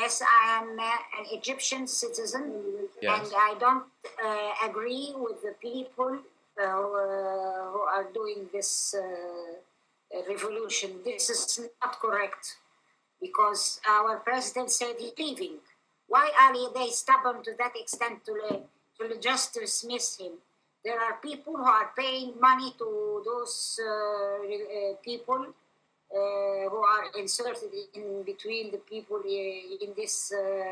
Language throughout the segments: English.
Yes, I am an Egyptian citizen, Yes. and I don't agree with the people who are doing this revolution. This is not correct because our president said he's leaving. Why are they stubborn to that extent to just dismiss him? There are people who are paying money to those people who are inserted in between the people in this,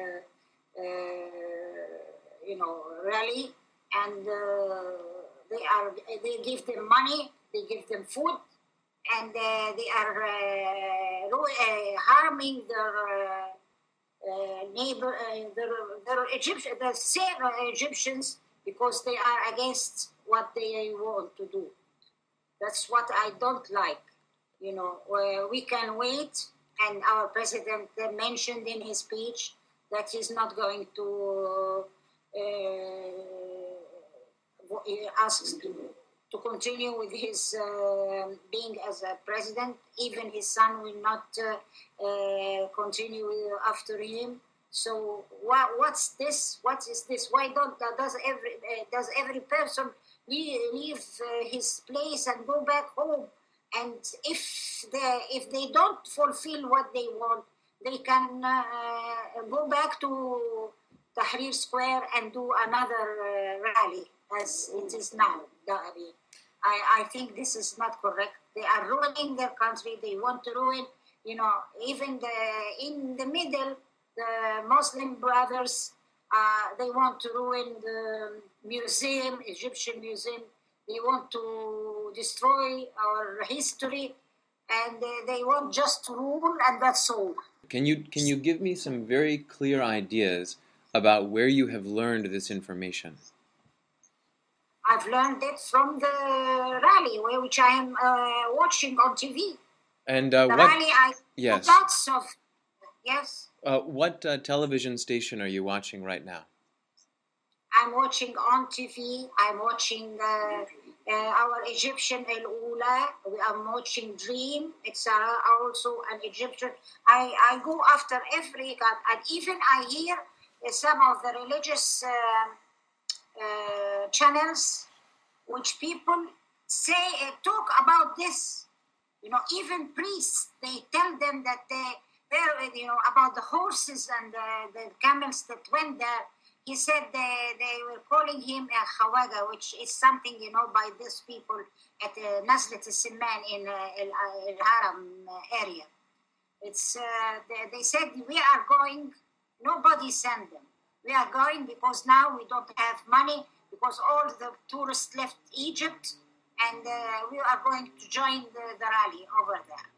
rally, and they give them money, they give them food, and they are harming their neighbor, the same Egyptians, because they are against what they want to do. That's what I don't like. We can wait, and our president mentioned in his speech that he's not going to ask to continue with his being as a president. Even his son will not continue after him. So what's this? What is this? Why does every person leave his place and go back home? And if they don't fulfill what they want, they can go back to Tahrir Square and do another rally, as it is now. I think this is not correct. They are ruining their country. They want to ruin, even in the middle, the Muslim brothers, they want to ruin the museum, Egyptian museum. They want to destroy our history, and they want just to rule, and that's all. Can you give me some very clear ideas about where you have learned this information? I've learned it from the rally, which I am watching on TV. And the what? Rally, Yes. Lots of yes. What television station are you watching right now? I'm watching on TV. I'm watching our Egyptian El Ula. I'm watching Dream. It's also an Egyptian. I go after every god, and even I hear some of the religious channels, which people say talk about this. Even priests, they tell them that they're about the horses and the camels that went there. He said they were calling him a khawaga, which is something, by these people at Nazlet al-Simman in Al-Haram area. It's they said, we are going, nobody sent them. We are going because now we don't have money, because all the tourists left Egypt, and we are going to join the rally over there.